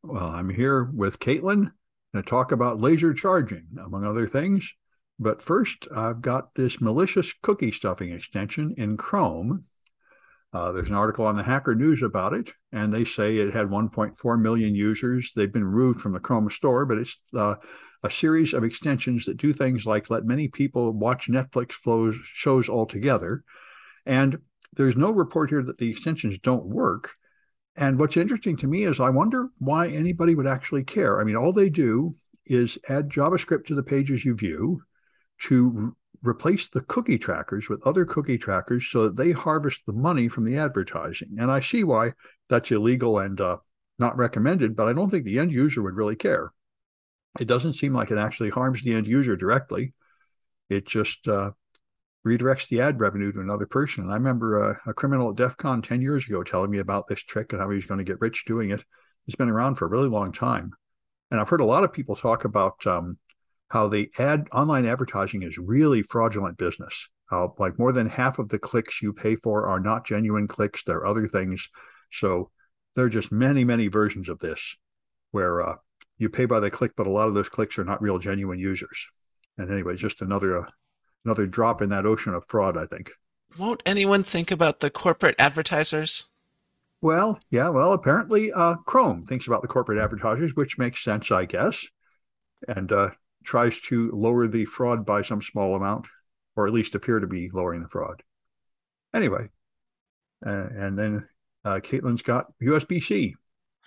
Well, I'm here with Caitlin to talk about laser charging, among other things. But first, I've got this malicious cookie stuffing extension in Chrome. There's an article on the Hacker News about it, and they say it had 1.4 million users. They've been removed from the Chrome store, but it's a series of extensions that do things like let many people watch Netflix shows altogether. And there's no report here that the extensions don't work. And what's interesting to me is I wonder why anybody would actually care. I mean, all they do is add JavaScript to the pages you view to replace the cookie trackers with other cookie trackers so that they harvest the money from the advertising. And I see why that's illegal and not recommended, but I don't think the end user would really care. It doesn't seem like it actually harms the end user directly. It just redirects the ad revenue to another person. And I remember a criminal at DEF CON 10 years ago telling me about this trick and how he was going to get rich doing it. It's been around for a really long time. And I've heard a lot of people talk about how the online advertising is really fraudulent business. Like more than half of the clicks you pay for are not genuine clicks. They're other things. So there are just many, many versions of this where you pay by the click, but a lot of those clicks are not real genuine users. And anyway, just another drop in that ocean of fraud, I think. Won't anyone think about the corporate advertisers? Well, yeah, well, apparently Chrome thinks about the corporate advertisers, which makes sense, I guess, and tries to lower the fraud by some small amount, or at least appear to be lowering the fraud. Anyway, and then Caitlin's got USB-C.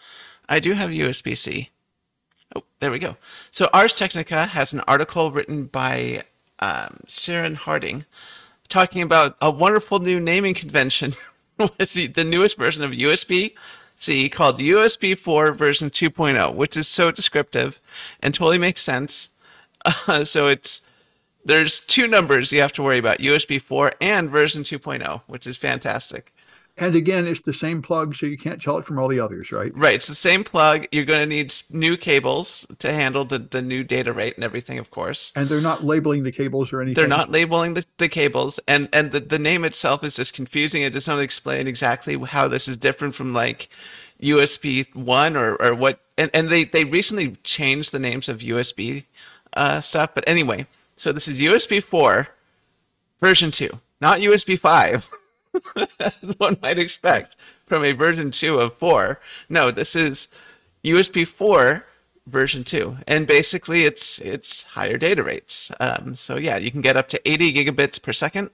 I do have USB-C. Oh, there we go. So Ars Technica has an article written by Sharon Harding talking about a wonderful new naming convention with the newest version of USB-C called USB 4 version 2.0, which is so descriptive and totally makes sense. So there's two numbers you have to worry about, USB 4 and version 2.0, which is fantastic. And again, it's the same plug, so you can't tell it from all the others, right? Right, it's the same plug. You're going to need new cables to handle the new data rate and everything, of course. And they're not labeling the cables or They're anything. not labeling the cables, and the name itself is just confusing. It doesn't explain exactly how this is different from like USB 1 or what. And they recently changed the names of USB stuff. But anyway, so this is USB 4 version 2, not USB 5. One might expect from a version 2 of 4. No, this is USB 4 version 2, and basically it's higher data rates. So yeah, you can get up to 80 gigabits per second,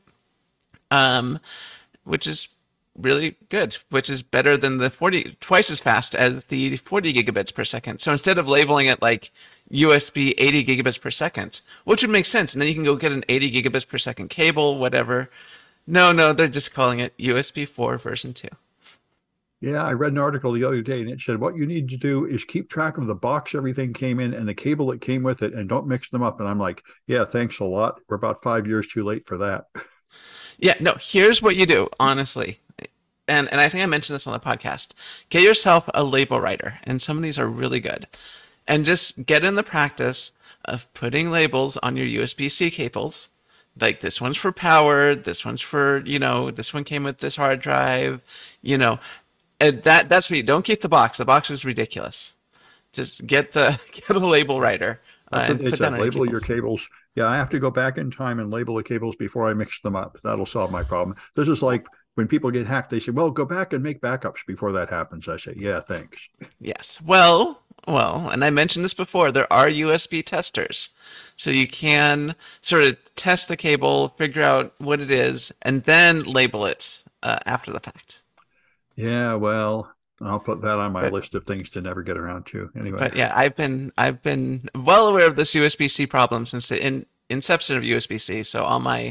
um, which is really good, which is better than the 40, twice as fast as the 40 gigabits per second. So instead of labeling it like USB 80 gigabits per second, which would make sense, and then you can go get an 80 gigabits per second cable, whatever. No, they're just calling it USB 4 version 2. Yeah, I read an article the other day and it said what you need to do is keep track of the box everything came in and the cable that came with it and don't mix them up. And I'm like, yeah, thanks a lot. We're about 5 years too late for that. Yeah, no, here's what you do, honestly. And I think I mentioned this on the podcast. Get yourself a label writer, and some of these are really good. And just get in the practice of putting labels on your USB-C cables. Like this one's for power, this one's for, this one came with this hard drive, you know. And that's what you don't keep the box. The box is ridiculous. Just get a label writer That's what and they put that said. on your Label your cables. cables. Yeah, I have to go back in time and label the cables before I mix them up. That'll solve my problem. This is like when people get hacked, they say, well, go back and make backups before that happens. I say, yeah, thanks. Yes. Well, and I mentioned this before, there are USB testers. So you can sort of test the cable, figure out what it is, and then label it after the fact. Yeah, well, I'll put that on my But list of things to never get around to. Anyway, but yeah, I've been well aware of this USB-C problem since the inception of USB-C. So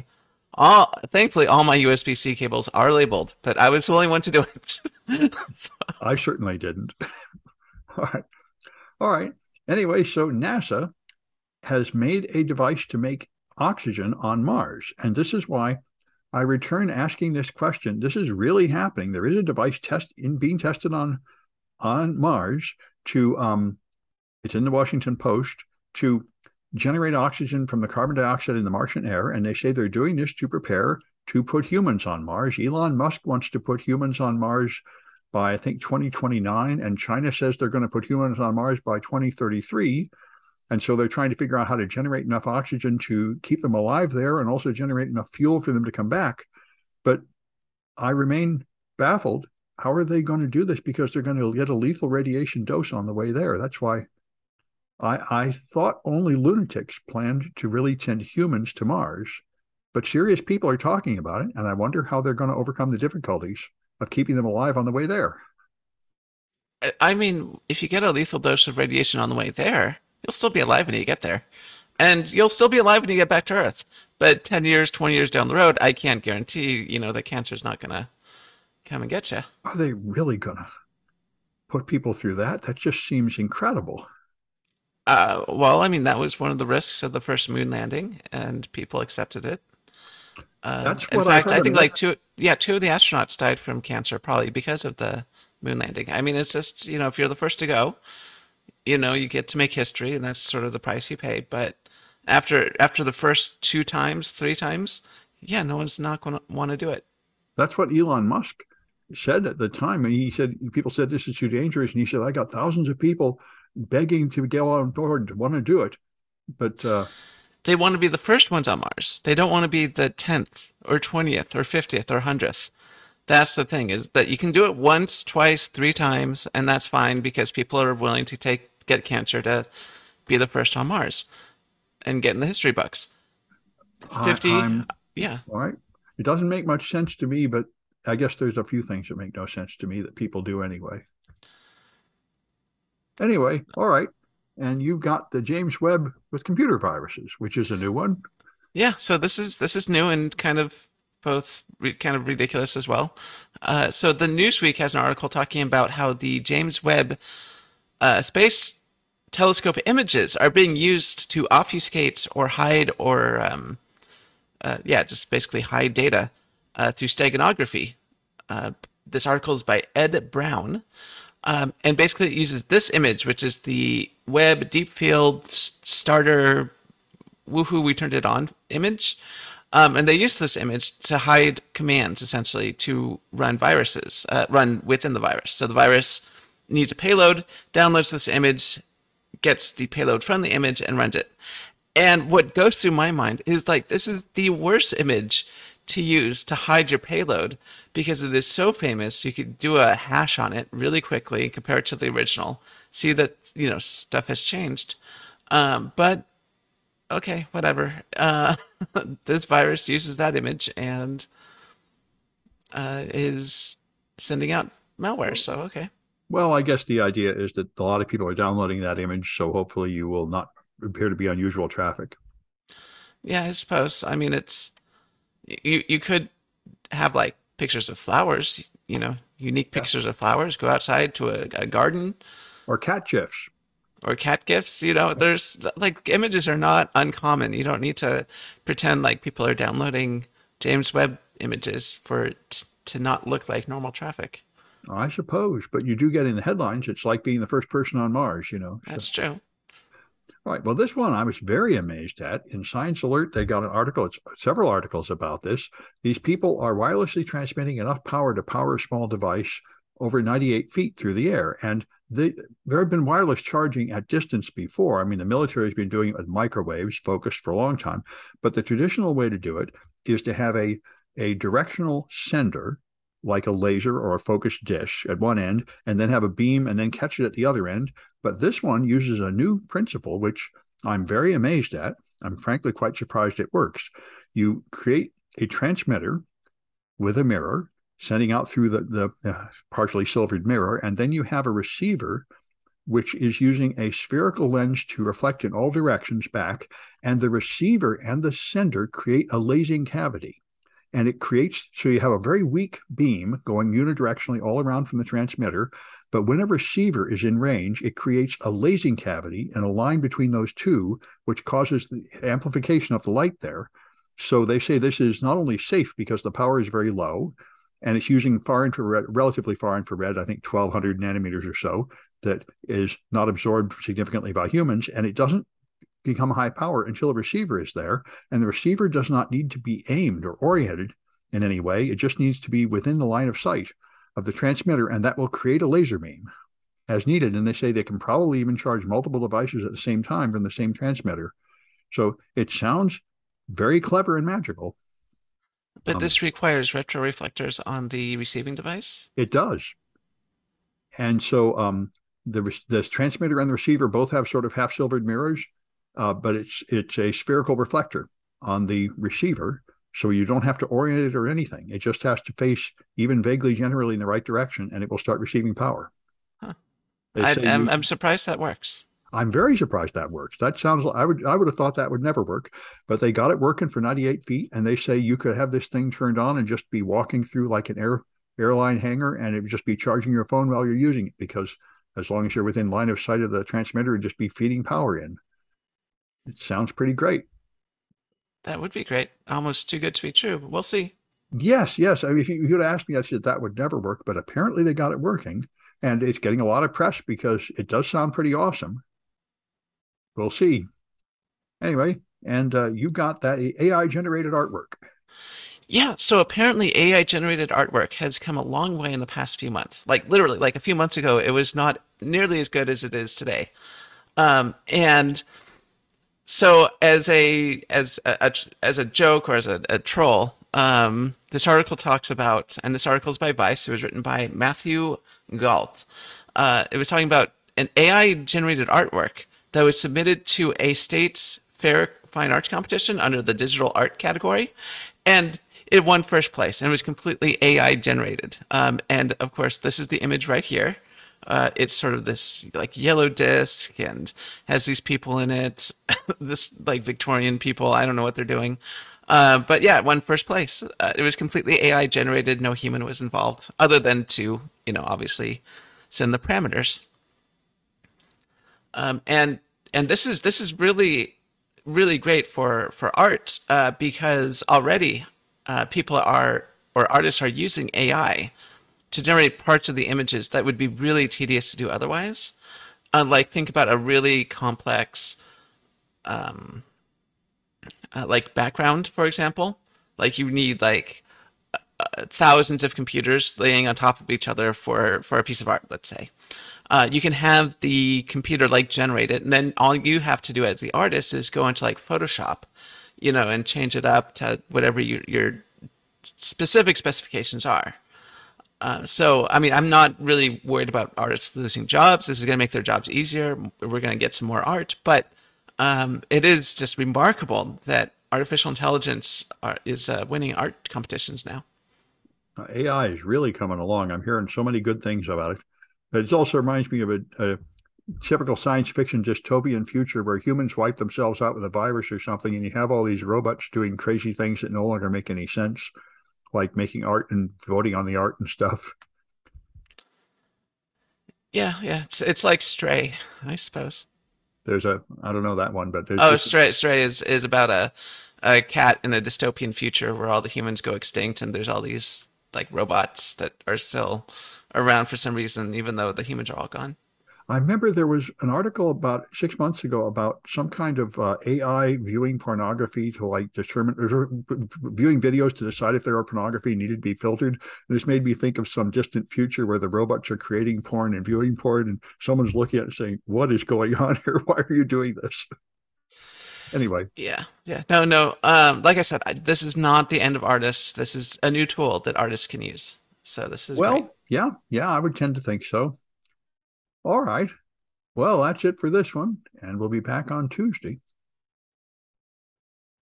all thankfully all my USB-C cables are labeled, but I was the only one to do it. I certainly didn't. All right. All right. Anyway, so NASA has made a device to make oxygen on Mars. And this is why I return asking this question. This is really happening. There is a device being tested on Mars to it's in the Washington Post to generate oxygen from the carbon dioxide in the Martian air. And they say they're doing this to prepare to put humans on Mars. Elon Musk wants to put humans on Mars by, I think, 2029, and China says they're going to put humans on Mars by 2033. And so they're trying to figure out how to generate enough oxygen to keep them alive there and also generate enough fuel for them to come back. But I remain baffled. How are they going to do this? Because they're going to get a lethal radiation dose on the way there. That's why I thought only lunatics planned to really send humans to Mars. But serious people are talking about it, and I wonder how they're going to overcome the difficulties of keeping them alive on the way there. I mean, if you get a lethal dose of radiation on the way there, you'll still be alive when you get there. And you'll still be alive when you get back to Earth. But 10 years, 20 years down the road, I can't guarantee, that cancer's not going to come and get you. Are they really going to put people through that? That just seems incredible. Well, I mean, that was one of the risks of the first moon landing, and people accepted it. That's In what I fact, heard. I I mean, think like two of the astronauts died from cancer, probably because of the moon landing. I mean, it's just, if you're the first to go, you get to make history, and that's sort of the price you pay. But after the first two times, three times, yeah, no one's not going to want to do it. that's what Elon Musk said at the time. And he said, people said this is too dangerous. And he said, I got thousands of people begging to get on board to want to do it. But They want to be the first ones on Mars. They don't want to be the 10th or 20th or 50th or 100th. That's the thing, is that you can do it once, twice, three times, and that's fine because people are willing to get cancer to be the first on Mars and get in the history books. 50, I'm yeah. all right. It doesn't make much sense to me, but I guess there's a few things that make no sense to me that people do anyway. Anyway, all right. And you've got the James Webb with computer viruses, which is a new one. Yeah, so this is new and kind of kind of ridiculous as well. So the Newsweek has an article talking about how the James Webb Space Telescope images are being used to obfuscate or hide or just basically hide data through steganography. This article is by Ed Brown, and basically it uses this image, which is the Webb Deep Field Starter woohoo, we turned it on image. And they use this image to hide commands, essentially, to run viruses, run within the virus. So the virus needs a payload, downloads this image, gets the payload from the image, and runs it. And what goes through my mind is like, this is the worst image to use to hide your payload because it is so famous. You could do a hash on it really quickly, compare it to the original, see that, stuff has changed. But okay, whatever. This virus uses that image and is sending out malware. So, okay. Well, I guess the idea is that a lot of people are downloading that image, so hopefully you will not appear to be unusual traffic. Yeah, I suppose. I mean, you could have like pictures of flowers, unique Yeah. pictures of flowers, go outside to a garden Or cat gifs. or cat gifts. There's like images are not uncommon. You don't need to pretend like people are downloading James Webb images for it to not look like normal traffic. I suppose, but you do get in the headlines. It's like being the first person on Mars, So, That's true. all right. Well, this one I was very amazed at. In Science Alert, they got an article, it's several articles about this. These people are wirelessly transmitting enough power to power a small device over 98 feet through the air. And there have been wireless charging at distance before. I mean, the military has been doing it with microwaves focused for a long time. But the traditional way to do it is to have a directional sender, like a laser or a focused dish at one end, and then have a beam and then catch it at the other end. But this one uses a new principle, which I'm very amazed at. I'm frankly quite surprised it works. You create a transmitter with a mirror sending out through the partially silvered mirror, and then you have a receiver which is using a spherical lens to reflect in all directions back, and the receiver and the sender create a lasing cavity. And it creates, so you have a very weak beam going unidirectionally all around from the transmitter. But when a receiver is in range, it creates a lasing cavity and a line between those two, which causes the amplification of the light there. So they say this is not only safe because the power is very low, and it's using far infrared, relatively far infrared, I think 1200 nanometers or so, that is not absorbed significantly by humans, and it doesn't become high power until a receiver is there. And the receiver does not need to be aimed or oriented in any way. It just needs to be within the line of sight of the transmitter, and that will create a laser beam as needed. And they say they can probably even charge multiple devices at the same time from the same transmitter. So it sounds very clever and magical. But Um, this requires retroreflectors on the receiving device? it does. And so the transmitter and the receiver both have sort of half silvered mirrors, but it's a spherical reflector on the receiver, so you don't have to orient it or anything. It just has to face even vaguely generally in the right direction, and it will start receiving power. Huh. They say I'm surprised that works. I'm very surprised that works. That sounds like I would have thought that would never work, but they got it working for 98 feet, and they say you could have this thing turned on and just be walking through like an airline hangar, and it would just be charging your phone while you're using it because as long as you're within line of sight of the transmitter, it'd just be feeding power in. It sounds pretty great. That would be great. Almost too good to be true. But we'll see. Yes, yes. I mean, if you would asked me, I said that would never work, but apparently they got it working, and it's getting a lot of press because it does sound pretty awesome. We'll see. Anyway, and you got that AI generated artwork. Yeah, so apparently AI generated artwork has come a long way in the past few months. Like literally, like a few months ago, it was not nearly as good as it is today. And so as a joke or as a troll, this article talks about, and this article is by Vice. It was written by Matthew Galt. It was talking about an AI generated artwork that was submitted to a state fair fine arts competition under the digital art category, and it won first place, and it was completely AI generated. And of course, this is the image right here. It's sort of this like yellow disc and has these people in it, this like Victorian people. I don't know what they're doing. But yeah, it won first place. It was completely AI generated. No human was involved other than to, obviously send the parameters. And this is really really great for art because already people are or artists are using AI to generate parts of the images that would be really tedious to do otherwise. Like think about a really complex like background, for example. Like you need like thousands of computers laying on top of each other for a piece of art, let's say. You can have the computer like generate it, and then all you have to do as the artist is go into like Photoshop, and change it up to whatever your specific specifications are. So, I mean, I'm not really worried about artists losing jobs. This is going to make their jobs easier. We're going to get some more art, but it is just remarkable that artificial intelligence is winning art competitions now. AI is really coming along. I'm hearing so many good things about it. It also reminds me of a typical science fiction dystopian future where humans wipe themselves out with a virus or something, and you have all these robots doing crazy things that no longer make any sense, like making art and voting on the art and stuff. Yeah, yeah, it's like Stray, I suppose. I don't know that one, but Oh, Stray is about a cat in a dystopian future where all the humans go extinct and there's all these like robots that are still around for some reason, even though the humans are all gone. I remember there was an article about 6 months ago about some kind of AI viewing pornography to like determine viewing videos to decide if there are pornography needed to be filtered. And this made me think of some distant future where the robots are creating porn and viewing porn, and someone's looking at it and saying, "What is going on here? Why are you doing this?" Anyway, Yeah, yeah. No, no. Like I said, this is not the end of artists. This is a new tool that artists can use. So this is great. well, yeah, yeah, I would tend to think so. All right. Well, that's it for this one, and we'll be back on Tuesday.